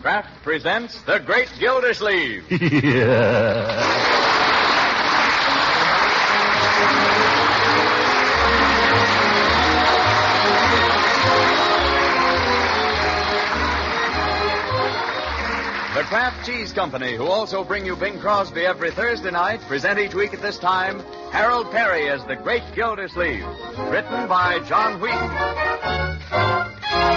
Kraft presents The Great Gildersleeve. Yeah. The Kraft Cheese Company, who also bring you Bing Crosby every Thursday night, present each week at this time Harold Perry as The Great Gildersleeve. Written by John Wheaton.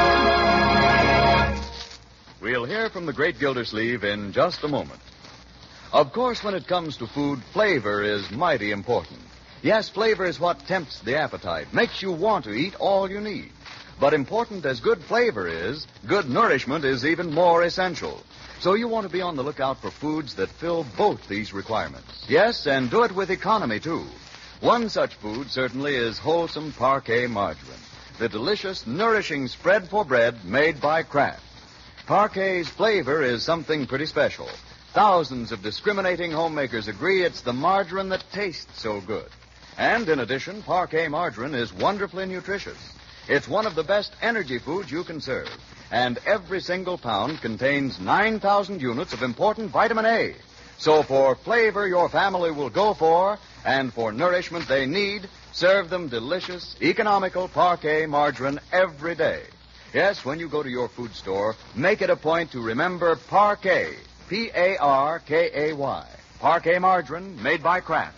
We'll hear from The Great Gildersleeve in just a moment. Of course, when it comes to food, flavor is mighty important. Yes, flavor is what tempts the appetite, makes you want to eat all you need. But important as good flavor is, good nourishment is even more essential. So you want to be on the lookout for foods that fill both these requirements. Yes, and do it with economy, too. One such food certainly is wholesome Parquet margarine, the delicious, nourishing spread for bread made by Kraft. Parquet's flavor is something pretty special. Thousands of discriminating homemakers agree it's the margarine that tastes so good. And in addition, Parquet margarine is wonderfully nutritious. It's one of the best energy foods you can serve. And every single pound contains 9,000 units of important vitamin A. So for flavor your family will go for, and for nourishment they need, serve them delicious, economical Parquet margarine every day. Yes, when you go to your food store, make it a point to remember Parquet, P-A-R-K-A-Y. Parquet margarine made by Kraft.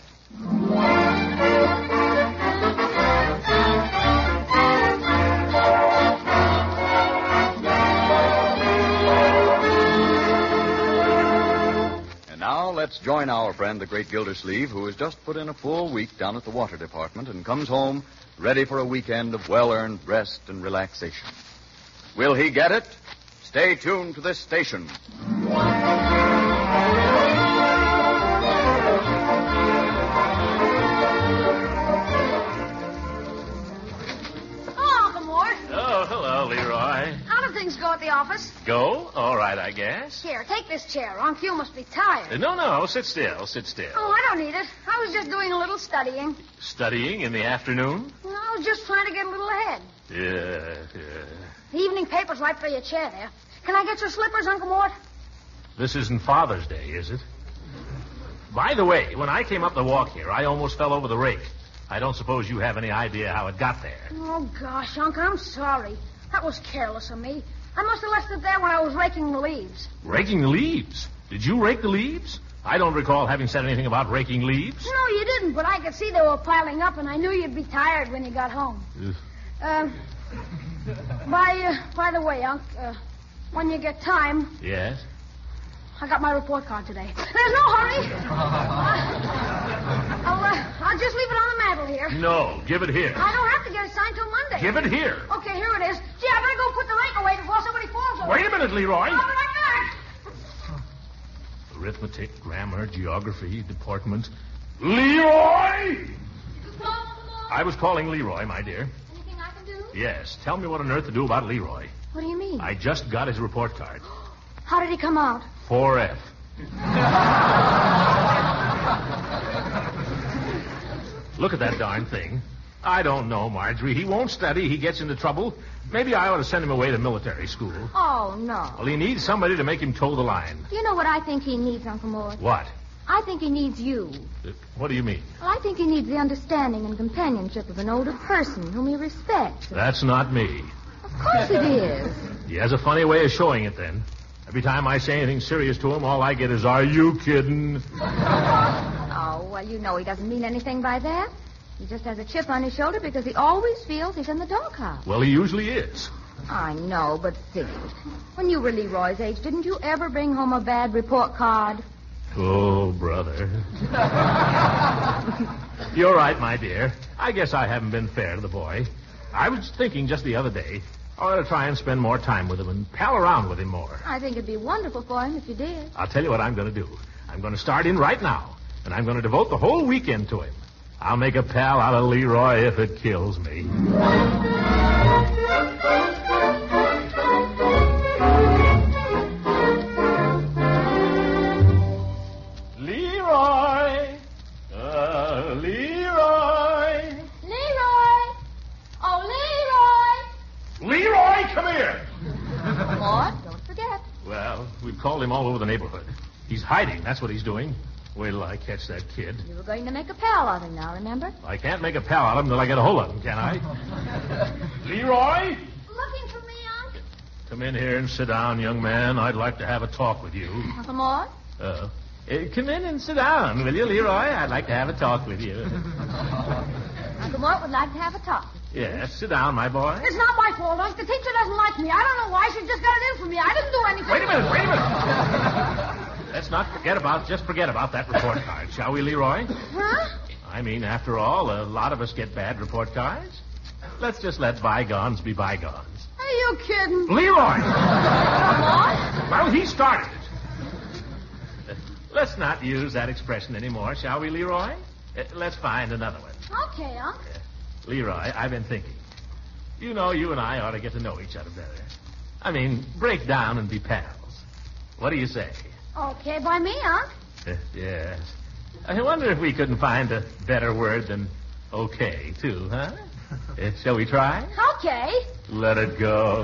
Let's join our friend, the Great Gildersleeve, who has just put in a full week down at the water department and comes home ready for a weekend of well-earned rest and relaxation. Will he get it? Stay tuned to this station. Hello, Uncle Mort. Oh, hello, Leroy. How do things go at the office? Go? All right, I guess. Here, take this chair. Unc, you must be tired. No, sit still. Oh, I don't need it. I was just doing a little studying. Studying in the afternoon? No, I was just trying to get a little ahead. Yeah. The evening paper's right by your chair there. Can I get your slippers, Uncle Mort? This isn't Father's Day, is it? By the way, when I came up the walk here, I almost fell over the rake. I don't suppose you have any idea how it got there. Oh, gosh, Unc, I'm sorry. That was careless of me. I must have left it there when I was raking the leaves. Raking the leaves? Did you rake the leaves? I don't recall having said anything about raking leaves. No, you didn't, but I could see they were piling up, and I knew you'd be tired when you got home. By the way, Unc, when you get time... Yes? I got my report card today. There's no hurry. I'll just leave it on the mantel here. No, give it here. I don't have to get it signed till Monday. Give it here. Okay, here it is. Gee, I better go put the rake away before somebody falls over. Wait a minute, Leroy. I'll be right back. Arithmetic, grammar, geography, deportment. Leroy! I was calling Leroy, my dear. Anything I can do? Yes. Tell me what on earth to do about Leroy. What do you mean? I just got his report card. How did he come out? 4F. Look at that darn thing. I don't know, Marjorie. He won't study. He gets into trouble. Maybe I ought to send him away to military school. Oh, no. Well, he needs somebody to make him toe the line. You know what I think he needs, Uncle Mort? What? I think he needs you. What do you mean? Well, I think he needs the understanding and companionship of an older person whom he respects. That's not me. Of course it is. He has a funny way of showing it, then. Every time I say anything serious to him, all I get is, "Are you kidding?" Oh, well, you know he doesn't mean anything by that. He just has a chip on his shoulder because he always feels he's in the doghouse. Well, he usually is. I know, but think. When you were Leroy's age, didn't you ever bring home a bad report card? Oh, brother. You're right, my dear. I guess I haven't been fair to the boy. I was thinking just the other day, I ought to try and spend more time with him and pal around with him more. I think it'd be wonderful for him if you did. I'll tell you what I'm going to do. I'm going to start in right now, and I'm going to devote the whole weekend to him. I'll make a pal out of Leroy if it kills me. Leroy! Leroy! Leroy! Oh, Leroy! Leroy, come here! Mort, don't forget. Well, Well, we've called him all over the neighborhood. He's hiding. That's what he's doing. Wait till I catch that kid. You were going to make a pal of him now, remember? I can't make a pal out of him until I get a hold of him, can I? Leroy? Looking for me, Unc? Come in here and sit down, young man. I'd like to have a talk with you. Uncle Mort? Come in and sit down, will you, Leroy? I'd like to have a talk with you. Uncle Mort would like to have a talk. Yes, sit down, my boy. It's not my fault, Unc. The teacher doesn't like me. I don't know why. She just got it in for me. I didn't do anything. Wait a minute. Let's not forget about that report card, shall we, Leroy? Huh? I mean, after all, a lot of us get bad report cards. Let's just let bygones be bygones. Are you kidding? Leroy! Well, he started it. Let's not use that expression anymore, shall we, Leroy? Let's find another one. Okay, Unc. Leroy, I've been thinking. You know, you and I ought to get to know each other better. I mean, break down and be pals. What do you say? Okay by me, Unc. Yes. I wonder if we couldn't find a better word than okay, too, huh? Shall we try? Okay. Let it go.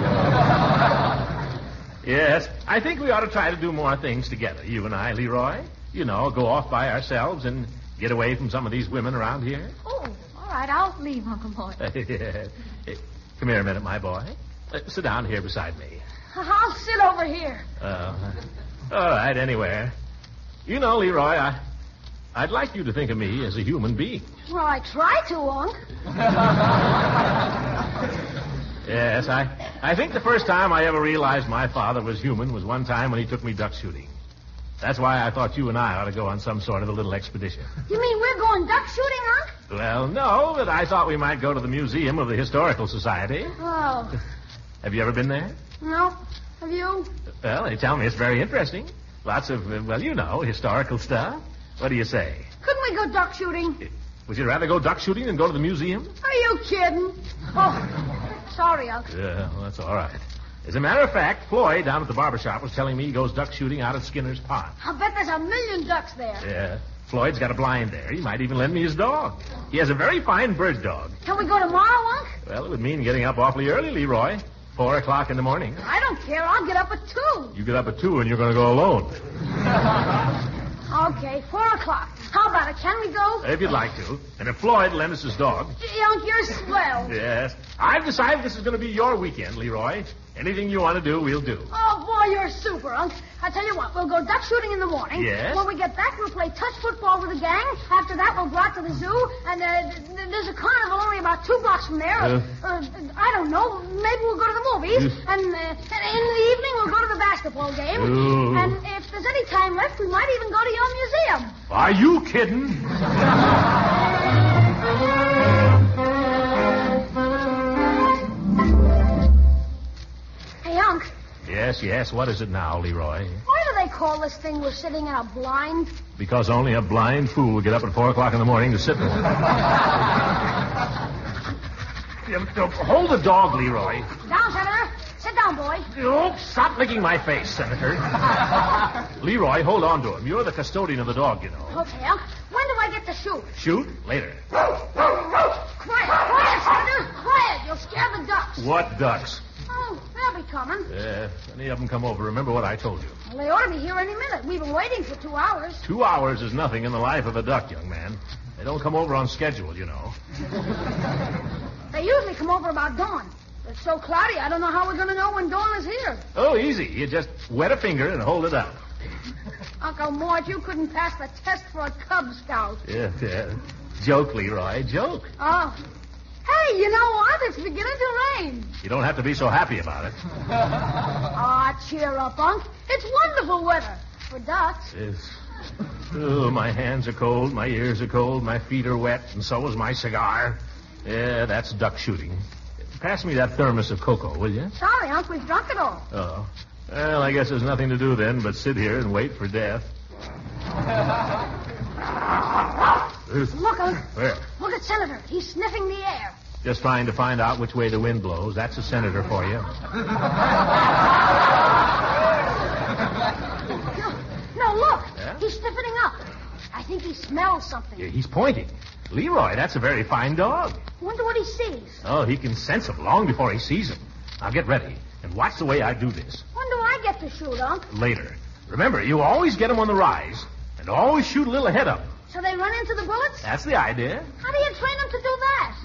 Yes, I think we ought to try to do more things together, you and I, Leroy. You know, go off by ourselves and get away from some of these women around here. Oh, all right, I'll leave, Uncle Mort. Yes. Come here a minute, my boy. Sit down here beside me. I'll sit over here. All right, anywhere. You know, Leroy, I'd like you to think of me as a human being. Well, I try to, Unc. Yes, I think the first time I ever realized my father was human was one time when he took me duck shooting. That's why I thought you and I ought to go on some sort of a little expedition. You mean we're going duck shooting, Unc? Well, no, but I thought we might go to the Museum of the Historical Society. Oh. Have you ever been there? No. Have you? Well, they tell me it's very interesting. Lots of, historical stuff. What do you say? Couldn't we go duck shooting? Would you rather go duck shooting than go to the museum? Are you kidding? Oh, sorry, Unc. Yeah, well, that's all right. As a matter of fact, Floyd down at the barber shop was telling me he goes duck shooting out at Skinner's Pond. I'll bet there's 1,000,000 ducks there. Yeah. Floyd's got a blind there. He might even lend me his dog. He has a very fine bird dog. Can we go tomorrow, Unc? Well, it would mean getting up awfully early, Leroy. 4 o'clock in the morning. I don't care. I'll get up at 2. You get up at 2 and you're going to go alone. Okay, 4 o'clock. How about it? Can we go? If you'd like to. And if Floyd lends us his dog. Gee, Unc, you're swell. Yes. I've decided this is going to be your weekend, Leroy. Anything you want to do, we'll do. Oh, boy, you're super, Unc. I tell you what, we'll go duck shooting in the morning. Yes? When we get back, we'll play touch football with the gang. After that, we'll go out to the zoo. And there's a carnival only about 2 blocks from there. I don't know. Maybe we'll go to the movies. And in the evening, we'll go to the basketball game. Ooh. And if there's any time left, we might even go to your museum. Are you kidding? Hey, Unc. Yes. What is it now, Leroy? Why do they call this thing we're sitting in a blind? Because only a blind fool will get up at 4 o'clock in the morning to sit there. Hold the dog, Leroy. Down, Senator. Sit down, boy. Oh, stop licking my face, Senator. Leroy, hold on to him. You're the custodian of the dog, you know. Okay, Unc. When do I get to shoot? Shoot? Later. Quiet, Senator. Quiet. You'll scare the ducks. What ducks? Oh, they'll be coming. Any of them come over. Remember what I told you. Well, they ought to be here any minute. We've been waiting for 2 hours. 2 hours is nothing in the life of a duck, young man. They don't come over on schedule, you know. They usually come over about dawn. It's so cloudy, I don't know how we're going to know when dawn is here. Oh, easy. You just wet a finger and hold it up. Uncle Mort, you couldn't pass the test for a Cub Scout. Yeah. Joke, Leroy. Joke. Oh. Hey, you know what? It's beginning to rain. You don't have to be so happy about it. Cheer up, Unc. It's wonderful weather for ducks. Yes. Oh, my hands are cold, my ears are cold, my feet are wet, and so is my cigar. Yeah, that's duck shooting. Pass me that thermos of cocoa, will you? Sorry, Unc, we've drunk it all. Oh. Well, I guess there's nothing to do then but sit here and wait for death. Look, Unc. Where? Look at Senator. He's sniffing the air. Just trying to find out which way the wind blows. That's a senator for you. No, look. Yeah? He's stiffening up. I think he smells something. Yeah, he's pointing. Leroy, that's a very fine dog. Wonder what he sees. Oh, he can sense him long before he sees him. Now get ready and watch the way I do this. When do I get to shoot, Unc? Later. Remember, you always get them on the rise, and always shoot a little ahead of them. So they run into the bullets? That's the idea. How do you train them to do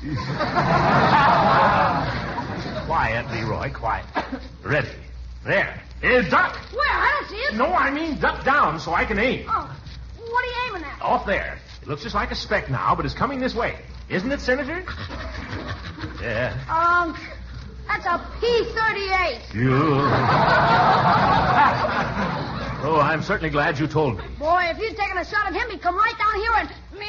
that? Quiet, Leroy, quiet. Ready. There. Here's duck. Where? I don't see it. No, I mean duck down so I can aim. Oh, what are you aiming at? Off there. It looks just like a speck now, but it's coming this way. Isn't it, Senator? Yeah. That's a P-38. You. Oh, I'm certainly glad you told me. Boy, if you'd taken a shot at him, he'd come right down here and...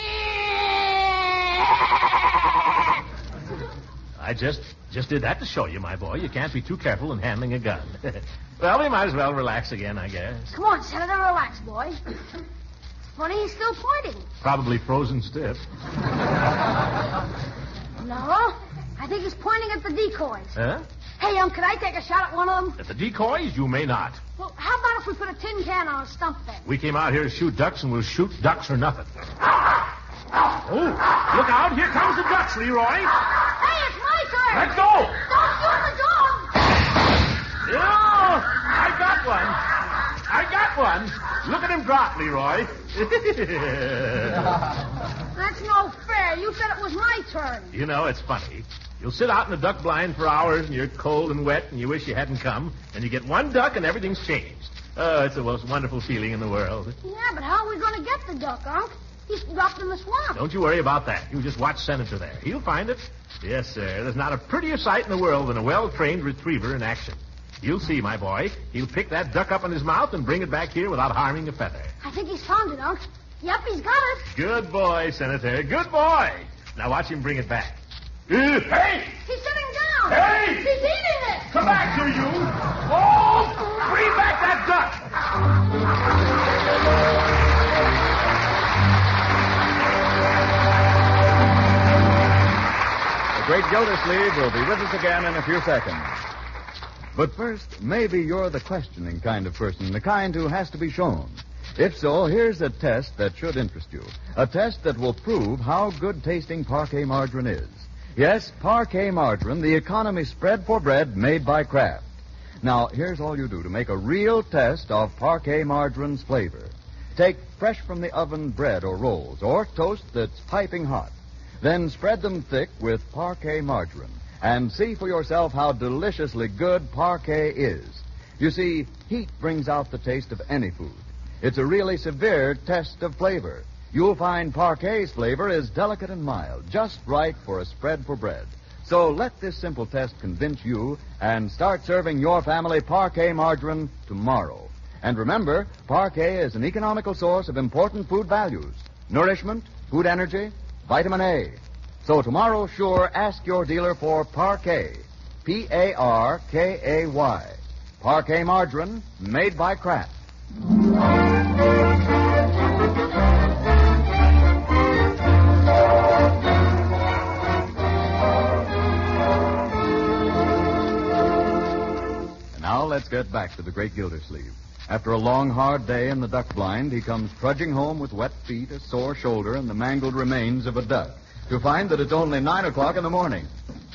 I just did that to show you, my boy. You can't be too careful in handling a gun. Well, we might as well relax again, I guess. Come on, Senator, relax, boy. Funny, he's still pointing. Probably frozen stiff. No, I think he's pointing at the decoys. Huh? Hey, could I take a shot at one of them? At the decoys, you may not. Well, how about if we put a tin can on a stump then? We came out here to shoot ducks, and we'll shoot ducks or nothing. Oh, look out. Here comes the ducks, Leroy. Hey, it's my turn. Let's go. Don't shoot the dog. Oh, I got one. Look at him drop, Leroy. That's no fair. You said it was my turn. You know, it's funny. You'll sit out in the duck blind for hours, and you're cold and wet, and you wish you hadn't come, and you get one duck, and everything's changed. Oh, it's the most wonderful feeling in the world. Yeah, but how are we going to get the duck, Unc? He's dropped in the swamp. Don't you worry about that. You just watch Senator there. He'll find it. Yes, sir. There's not a prettier sight in the world than a well-trained retriever in action. You'll see, my boy. He'll pick that duck up in his mouth and bring it back here without harming a feather. I think he's found it, Unc. Yep, he's got it. Good boy, Senator. Good boy. Now watch him bring it back. Hey! He's sitting down. Hey! He's eating it. Come back here, you! Oh! Bring back that duck! The Great Gildersleeve will be with us again in a few seconds. But first, maybe you're the questioning kind of person, the kind who has to be shown. If so, here's a test that should interest you. A test that will prove how good-tasting Parquet margarine is. Yes, Parquet margarine, the economy spread for bread made by Kraft. Now, here's all you do to make a real test of Parquet margarine's flavor. Take fresh from the oven bread or rolls, or toast that's piping hot. Then spread them thick with Parquet margarine, and see for yourself how deliciously good Parquet is. You see, heat brings out the taste of any food. It's a really severe test of flavor. You'll find Parquet's flavor is delicate and mild, just right for a spread for bread. So let this simple test convince you and start serving your family Parquet margarine tomorrow. And remember, Parquet is an economical source of important food values: nourishment, food energy, vitamin A. So tomorrow, sure, ask your dealer for Parquet. Parkay. Parquet margarine, made by Kraft. Now let's get back to the Great Gildersleeve. After a long, hard day in the duck blind, he comes trudging home with wet feet, a sore shoulder, and the mangled remains of a duck, to find that it's only 9 o'clock in the morning.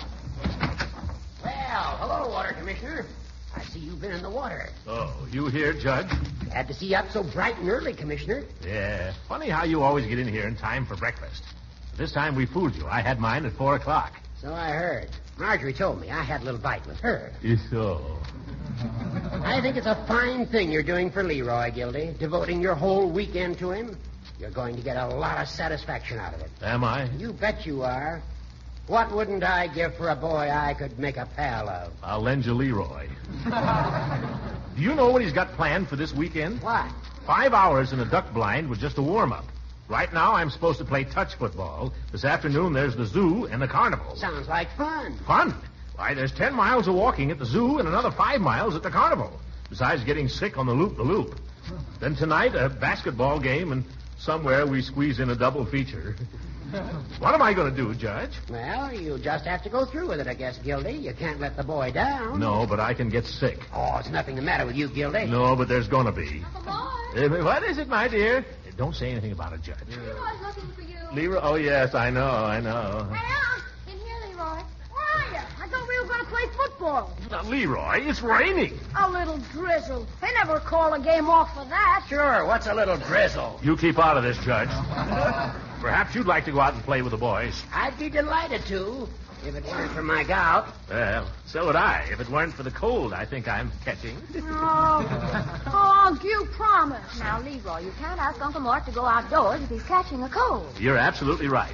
Well, hello, Water Commissioner. I see you've been in the water. Oh, you here, Judge? Glad to see you up so bright and early, Commissioner. Yeah. Funny how you always get in here in time for breakfast. This time we fooled you. I had mine at 4 o'clock. So I heard. Marjorie told me I had a little bite with her. So. I think it's a fine thing you're doing for Leroy, Gildy, devoting your whole weekend to him. You're going to get a lot of satisfaction out of it. Am I? You bet you are. What wouldn't I give for a boy I could make a pal of? I'll lend you Leroy. Do you know what he's got planned for this weekend? What? 5 hours in a duck blind with just a warm-up. Right now, I'm supposed to play touch football. This afternoon, there's the zoo and the carnival. Sounds like fun. Fun? Why, there's 10 miles of walking at the zoo and another 5 miles at the carnival, besides getting sick on the loop-the-loop. Then tonight, a basketball game, and somewhere we squeeze in a double feature. What am I going to do, Judge? Well, you just have to go through with it, I guess, Gildy. You can't let the boy down. No, but I can get sick. Oh, it's nothing the matter with you, Gildy. No, but there's going to be. Uncle Boy. What is it, my dear? Don't say anything about it, Judge. Leroy's looking for you. Leroy? Oh, yes, I know. Hey, Unc. In here, Leroy. Where are you? I thought we were going to play football. football. Now, Leroy, it's raining. A little drizzle. They never call a game off for that. Sure, what's a little drizzle? You keep out of this, Judge. Perhaps you'd like to go out and play with the boys. I'd be delighted to, if it weren't for my gout. Well, so would I. If it weren't for the cold I think I'm catching. Oh, you promise. Now, Leroy, you can't ask Uncle Mort to go outdoors if he's catching a cold. You're absolutely right.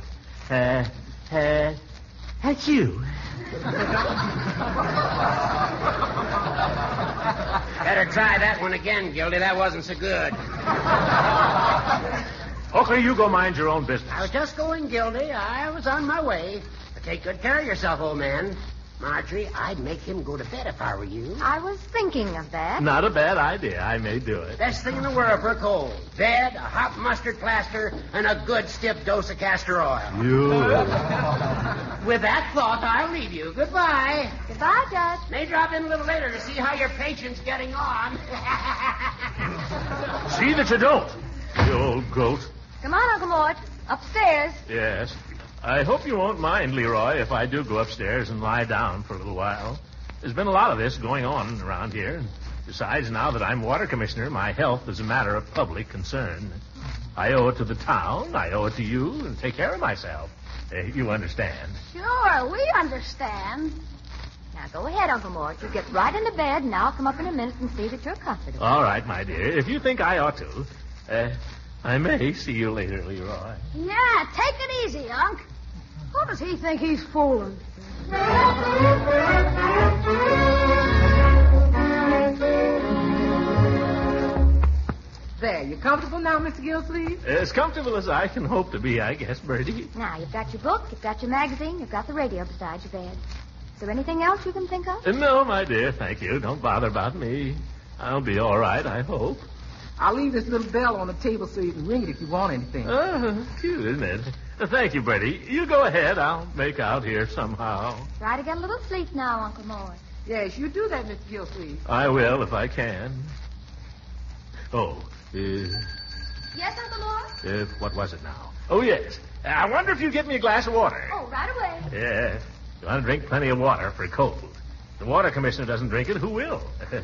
That's you. Better try that one again, Gildy. That wasn't so good. Okay, you go mind your own business. I was just going, Gildy. I was on my way. But take good care of yourself, old man. Marjorie, I'd make him go to bed if I were you. I was thinking of that. Not a bad idea. I may do it. Best thing in the world for a cold. Bed, a hot mustard plaster, and a good stiff dose of castor oil. You. With that thought, I'll leave you. Goodbye. Goodbye, Judge. May drop in a little later to see how your patient's getting on. See that you don't, you old goat. Come on, Uncle Mort. Upstairs. Yes. I hope you won't mind, Leroy, if I do go upstairs and lie down for a little while. There's been a lot of this going on around here. Besides, now that I'm water commissioner, my health is a matter of public concern. I owe it to the town, I owe it to you, and take care of myself. You understand. Sure, we understand. Now, go ahead, Uncle Mort. You get right into bed, and I'll come up in a minute and see that you're comfortable. All right, my dear. If you think I ought to, I may see you later, Leroy. Yeah, take it easy, Unc. Who does he think he's fooling? There, you comfortable now, Mr. Gillsleeve? As comfortable as I can hope to be, I guess, Bertie. Now, you've got your book, you've got your magazine, you've got the radio beside your bed. Is there anything else you can think of? No, my dear, thank you. Don't bother about me. I'll be all right, I hope. I'll leave this little bell on the table so you can ring it if you want anything. Cute, isn't it? Thank you, Bertie. You go ahead. I'll make out here somehow. Try to get a little sleep now, Uncle Mort. Yes, you do that, Mr. Gillsleeve. I will if I can. Oh, Yes, Uncle Mort? what was it now? Oh, yes. I wonder if you'd get me a glass of water. Oh, right away. Yes. You want to drink plenty of water for a cold. If the water commissioner doesn't drink it, who will?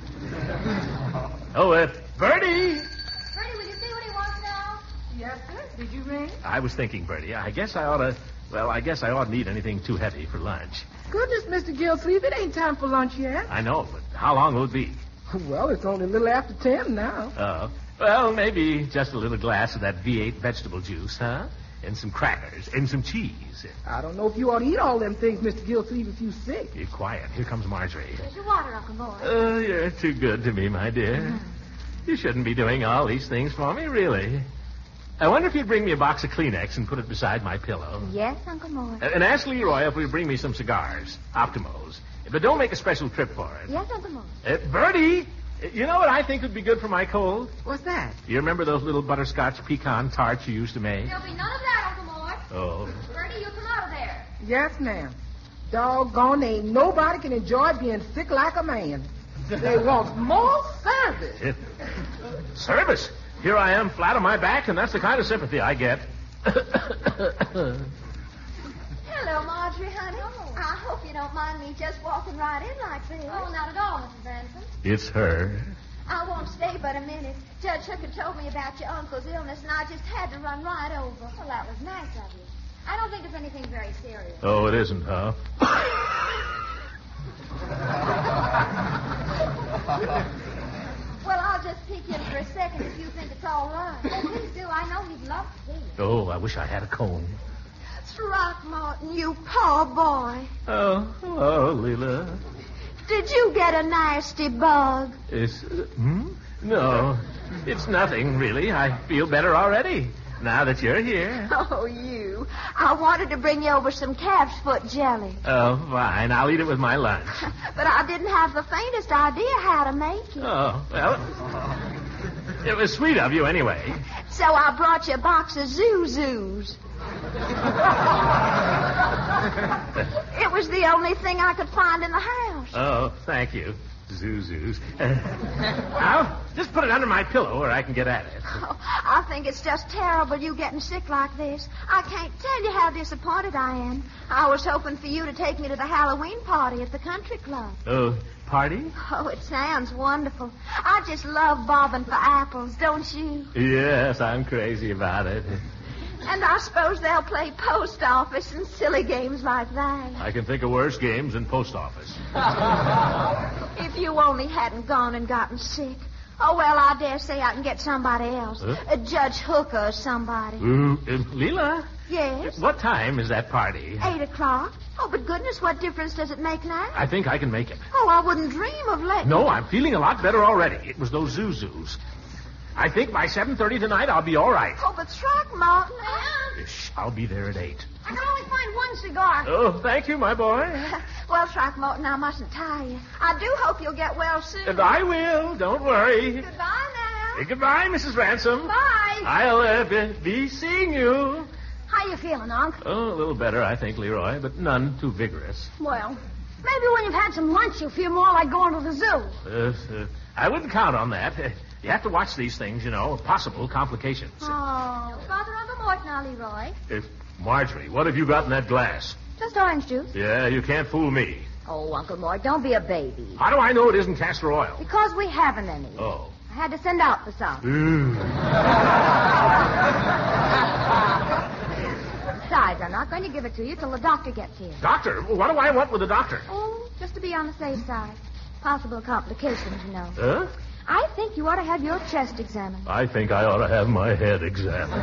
Bertie! Bertie, will you see what he wants now? Yes, sir. Did you ring? I was thinking, Bertie, I guess I oughtn't eat anything too heavy for lunch. Goodness, Mr. Gillsleeve, it ain't time for lunch yet. I know, but how long will it be? Well, it's only a little after 10 now. Oh. Well, maybe just a little glass of that V8 vegetable juice, huh? And some crackers and some cheese. I don't know if you ought to eat all them things, Mr. Gillsleeve, if you're sick. Be quiet. Here comes Marjorie. Here's your water, Uncle Mort. You're too good to me, my dear. You shouldn't be doing all these things for me, really. I wonder if you'd bring me a box of Kleenex and put it beside my pillow. Yes, Uncle Mort. And ask Leroy if he'll bring me some cigars, Optimos. But don't make a special trip for it. Yes, Uncle Mort. Bertie, you know what I think would be good for my cold? What's that? You remember those little butterscotch pecan tarts you used to make? There'll be none of that, Uncle Mort. Oh. Bertie, you come out of there. Yes, ma'am. Doggone, ain't nobody can enjoy being sick like a man. They want more service. Service? Here I am, flat on my back, and that's the kind of sympathy I get. Hello, Marjorie, honey. I hope you don't mind me just walking right in like this. Oh, not at all, Mrs. Ransom. It's her. I won't stay but a minute. Judge Hooker told me about your uncle's illness, and I just had to run right over. Well, that was nice of you. I don't think it's anything very serious. Oh, it isn't, huh? Well, I'll just peek in for a second if you think it's all right. Oh, please do. I know he'd love to see you. Oh, I wish I had a comb. Throckmorton, you poor boy. Oh, hello, Leela. Did you get a nasty bug? No, it's nothing, really. I feel better already, now that you're here. Oh, you. I wanted to bring you over some calf's foot jelly. Oh, fine. I'll eat it with my lunch. But I didn't have the faintest idea how to make it. Oh, well, it was sweet of you anyway. So I brought you a box of Zuzus. It was the only thing I could find in the house. Oh, thank you, Zuzus. Now, just put it under my pillow where I can get at it. Oh, I think it's just terrible you getting sick like this. I can't tell you how disappointed I am. I was hoping for you to take me to the Halloween party at the country club. Oh, party? Oh, it sounds wonderful. I just love bobbing for apples, don't you? Yes, I'm crazy about it. And I suppose they'll play post office and silly games like that. I can think of worse games than post office. If you only hadn't gone and gotten sick. Oh, well, I dare say I can get somebody else. Huh? Judge Hooker or somebody. Leela? Yes? What time is that party? 8:00. Oh, but goodness, what difference does it make now? I think I can make it. Oh, I wouldn't dream of letting... No, I'm feeling a lot better already. It was those Zuzus. I think by 7:30 tonight I'll be all right. Oh, but Throckmorton... Shh, I'll be there at 8. I can only find one cigar. Oh, thank you, my boy. Well, Throckmorton, I mustn't tire you. I do hope you'll get well soon. And I will. Don't worry. Goodbye now. Hey, goodbye, Mrs. Ransom. Bye. I'll be seeing you. How you feeling, Unc? Oh, a little better, I think, Leroy, but none too vigorous. Well, maybe when you've had some lunch, you'll feel more like going to the zoo. I wouldn't count on that. You have to watch these things, you know, possible complications. Oh. No bother on the mort now, Leroy. Marjorie, what have you got in that glass? Just orange juice. Yeah, you can't fool me. Oh, Uncle Mort, don't be a baby. How do I know it isn't castor oil? Because we haven't any. Oh. I had to send out for some. Besides, I'm not going to give it to you till the doctor gets here. Doctor? What do I want with the doctor? Oh, just to be on the safe side. Possible complications, you know. Huh? I think you ought to have your chest examined. I think I ought to have my head examined.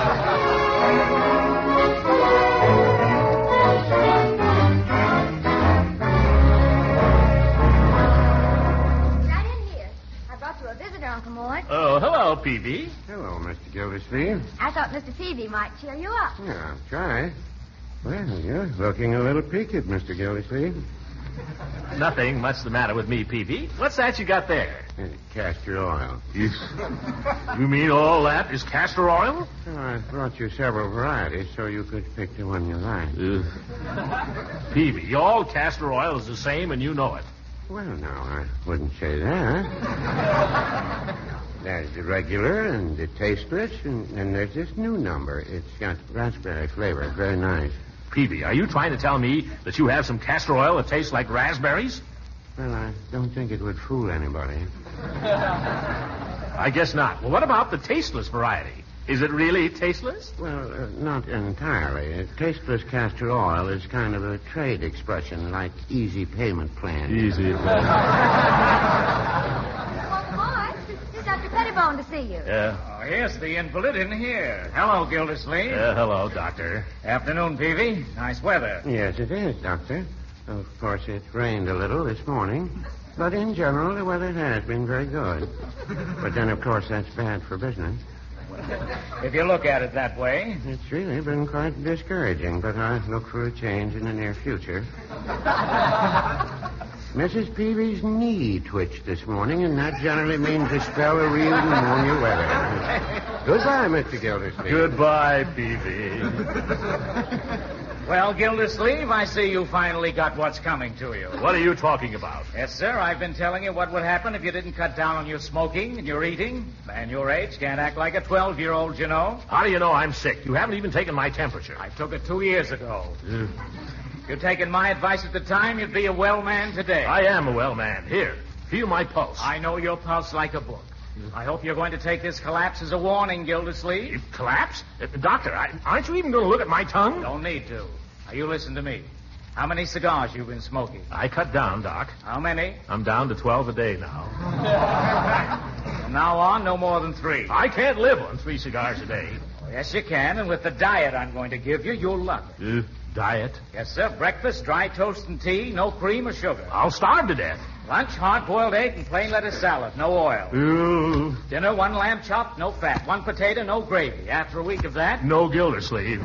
Right in here. I brought you a visitor, Uncle Mort. Oh, hello, Peavy. Hello, Mr. Gildersleeve. I thought Mr. Peavy might cheer you up. Yeah, I'll try. Well, you're looking a little peaked, Mr. Gildersleeve. Nothing much the matter with me, Peavy. What's that you got there? Castor oil. You mean all that is castor oil? Well, I brought you several varieties so you could pick the one you like. Peavy, all castor oil is the same and you know it. Well, no, I wouldn't say that. There's the regular and the tasteless, and there's this new number. It's got raspberry flavor. It's very nice. Peavy, are you trying to tell me that you have some castor oil that tastes like raspberries? Well, I don't think it would fool anybody. I guess not. Well, what about the tasteless variety? Is it really tasteless? Well, not entirely. Tasteless castor oil is kind of a trade expression, like easy payment plan. Easy payment. Uncle Mort, it's Dr. Pettibone to see you. Yeah. Oh, here's the invalid in here. Hello, Gildersleeve. Hello, Doctor. Afternoon, Peavy. Nice weather. Yes, it is, Doctor. Of course, it rained a little this morning. But in general, the weather has been very good. But then, of course, that's bad for business. If you look at it that way. It's really been quite discouraging, but I look for a change in the near future. Mrs. Peavy's knee twitched this morning, and that generally means a spell of real pneumonia weather. Goodbye, Mr. Gildersleeve. Goodbye, Peavy. Well, Gildersleeve, I see you finally got what's coming to you. What are you talking about? Yes, sir. I've been telling you what would happen if you didn't cut down on your smoking and your eating. Man your age can't act like a 12-year-old, you know. How do you know I'm sick? You haven't even taken my temperature. I took it 2 years ago. If you'd taken my advice at the time, you'd be a well man today. I am a well man. Here, feel my pulse. I know your pulse like a book. I hope you're going to take this collapse as a warning, Gildersleeve. Collapse? Doctor, aren't you even going to look at my tongue? Don't need to. Now, you listen to me. How many cigars you been smoking? I cut down, Doc. How many? I'm down to 12 a day now. From now on, no more than 3. I can't live on 3 cigars a day. Oh, yes, you can, and with the diet I'm going to give you, you'll love it. Diet? Yes, sir. Breakfast, dry toast and tea, no cream or sugar. I'll starve to death. Lunch, hard-boiled egg and plain lettuce salad, no oil. Dinner, 1 lamb chop, no fat. 1 potato, no gravy. After a week of that... No Gildersleeve.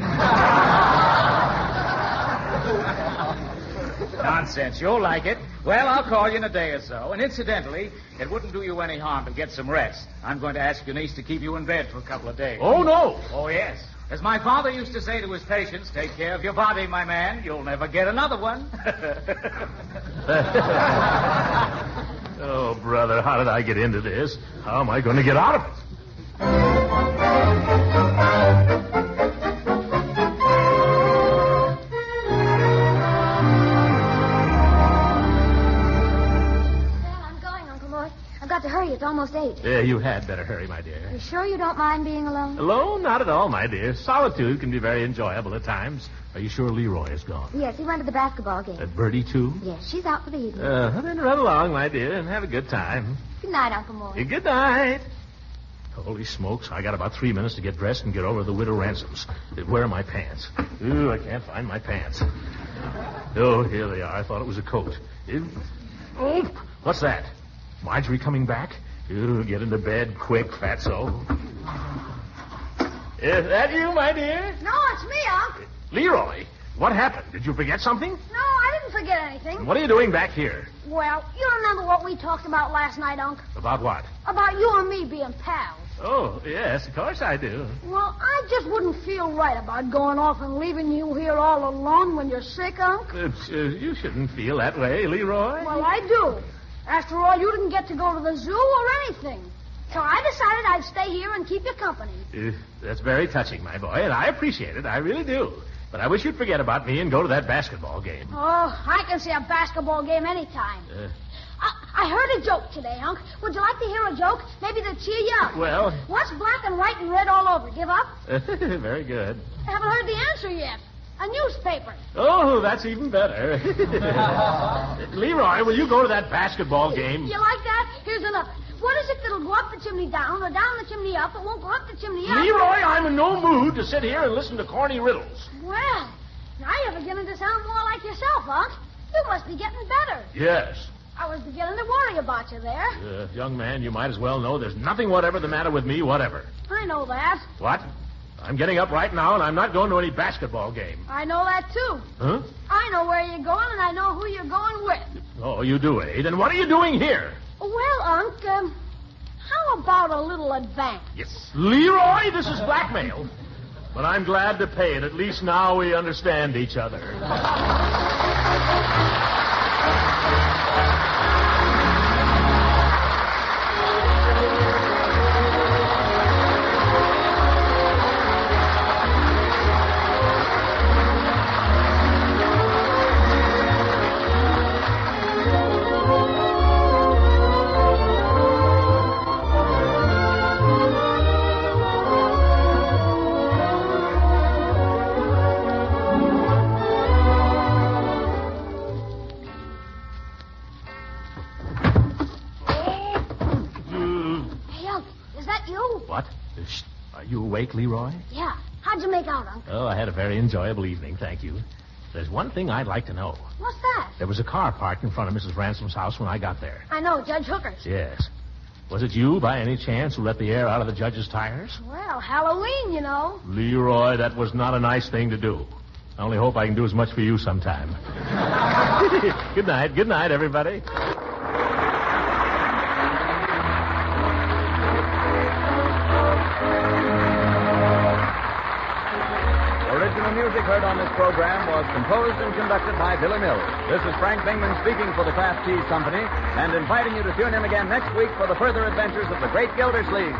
Nonsense. You'll like it. Well, I'll call you in a day or so. And incidentally, it wouldn't do you any harm to get some rest. I'm going to ask your niece to keep you in bed for a couple of days. Oh, no. Oh, yes. As my father used to say to his patients, take care of your body, my man. You'll never get another one. Oh, brother, how did I get into this? How am I going to get out of it? almost 8. You had better hurry, my dear. You sure you don't mind being alone? Alone? Not at all, my dear. Solitude can be very enjoyable at times. Are you sure Leroy is gone? Yes, he went to the basketball game. Bertie, too? Yes, she's out for the evening. Then run along, my dear, and have a good time. Good night, Uncle Mort. Good night. Holy smokes, I got about 3 minutes to get dressed and get over to the Widow Ransom's. Where are my pants? Ooh, I can't find my pants. Oh, here they are. I thought it was a coat. Oh, what's that? Marjorie coming back? Ooh, get into bed quick, fatso. Is that you, my dear? No, it's me, Unc. Leroy, what happened? Did you forget something? No, I didn't forget anything. What are you doing back here? Well, you remember what we talked about last night, Unc? About what? About you and me being pals. Oh, yes, of course I do. Well, I just wouldn't feel right about going off and leaving you here all alone when you're sick, Unc. You shouldn't feel that way, Leroy. Well, I do. After all, you didn't get to go to the zoo or anything. So I decided I'd stay here and keep you company. That's very touching, my boy, and I appreciate it. I really do. But I wish you'd forget about me and go to that basketball game. Oh, I can see a basketball game anytime. I heard a joke today, Unc. Would you like to hear a joke? Maybe to cheer you up. Well... What's black and white and red all over? Give up? Very good. I haven't heard the answer yet. A newspaper. Oh, that's even better. Leroy, will you go to that basketball game? You like that? Here's another. What is it that'll go up the chimney down or down the chimney up but won't go up the chimney up? Leroy, I'm in no mood to sit here and listen to corny riddles. Well, now you're beginning to sound more like yourself, Unc. You must be getting better. Yes. I was beginning to worry about you there. Young man, you might as well know there's nothing whatever the matter with me, whatever. I know that. What? I'm getting up right now, and I'm not going to any basketball game. I know that, too. Huh? I know where you're going, and I know who you're going with. Oh, you do, eh? Then what are you doing here? Well, Unc, how about a little advance? Yes. Leroy, this is blackmail. But I'm glad to pay it. At least now we understand each other. You awake, Leroy? Yeah. How'd you make out, Unc? Oh, I had a very enjoyable evening, thank you. There's one thing I'd like to know. What's that? There was a car parked in front of Mrs. Ransom's house when I got there. I know, Judge Hooker's. Yes. Was it you, by any chance, who let the air out of the judge's tires? Well, Halloween, you know. Leroy, that was not a nice thing to do. I only hope I can do as much for you sometime. Good night, everybody. Music heard on this program was composed and conducted by Billy Mills. This is Frank Bingman speaking for the Kraft Cheese Company and inviting you to tune in again next week for the further adventures of the Great Gildersleeve.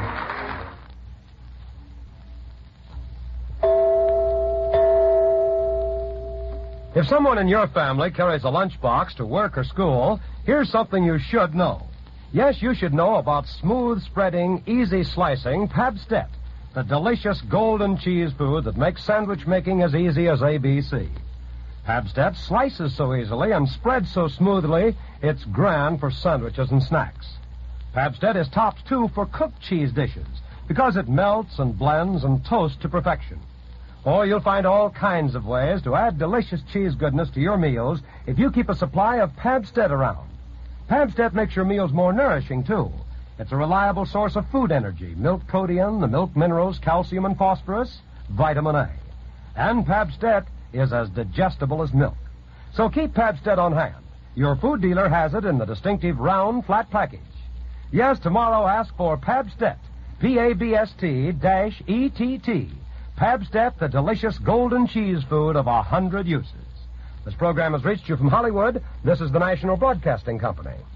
If someone in your family carries a lunchbox to work or school, here's something you should know. Yes, you should know about smooth spreading, easy slicing Pabst-ett, the delicious golden cheese food that makes sandwich making as easy as ABC. Pabst-ett slices so easily and spreads so smoothly, it's grand for sandwiches and snacks. Pabst-ett is topped, too, for cooked cheese dishes because it melts and blends and toasts to perfection. Or you'll find all kinds of ways to add delicious cheese goodness to your meals if you keep a supply of Pabst-ett around. Pabst-ett makes your meals more nourishing, too. It's a reliable source of food energy, milk protein, the milk minerals, calcium and phosphorus, vitamin A. And Pabst-ett is as digestible as milk. So keep Pabst-ett on hand. Your food dealer has it in the distinctive round, flat package. Yes, tomorrow ask for Pabst-ett, Pabst-ETT. Pabst-ett, the delicious golden cheese food of 100 uses. This program has reached you from Hollywood. This is the National Broadcasting Company.